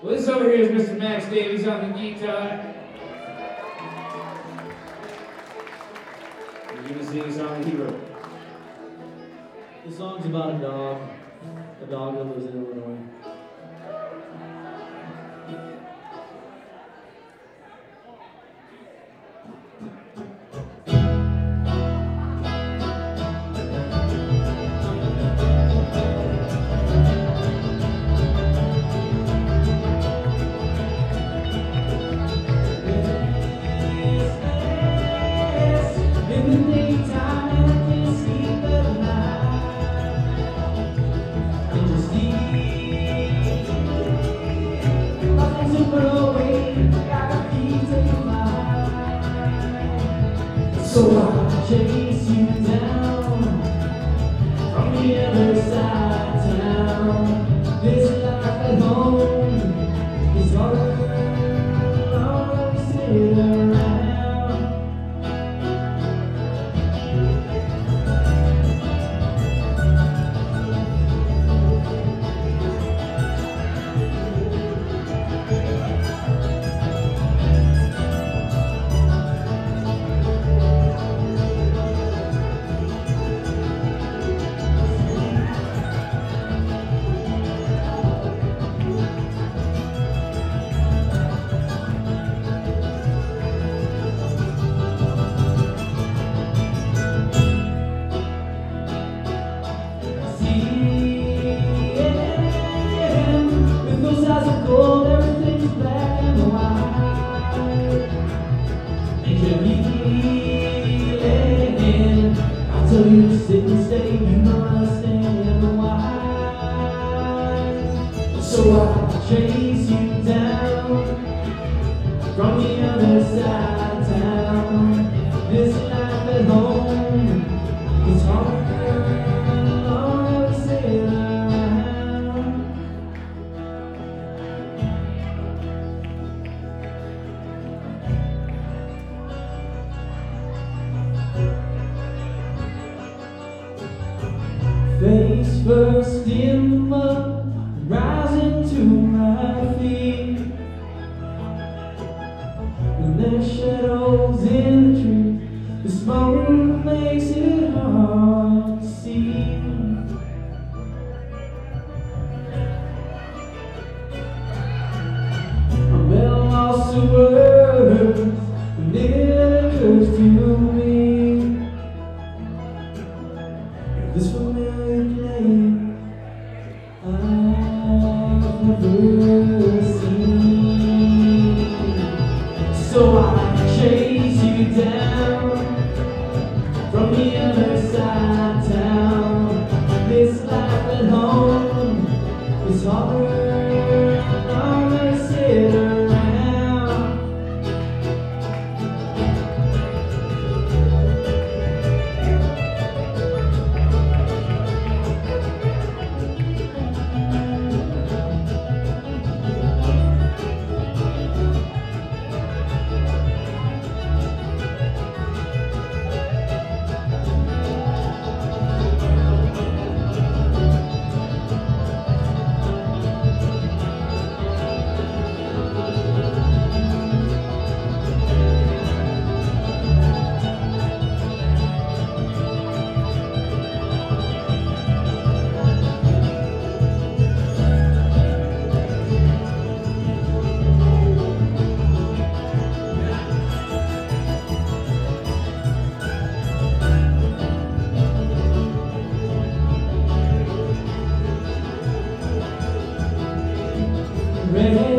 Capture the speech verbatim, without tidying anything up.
Well, this over here is Mister Max Davies on the guitar. We're gonna sing a song that he wrote. The song's about a dog, a dog that lives in Illinois. So I chase you down from the other side of town. This life at home is harder to sit around. So you sit and stay, you know I stand wide. So I chase you down from the other side of town. This life at home is harder to sit around. Face first in the mud, rising to my feet. When there's shadows in the trees, the smoke makes it hard to see. I'm at a loss of words when it occurs to me. This familiar place I've never seen. So I chase you down from the other side of town. This life at home is harder, harder to sit around. Red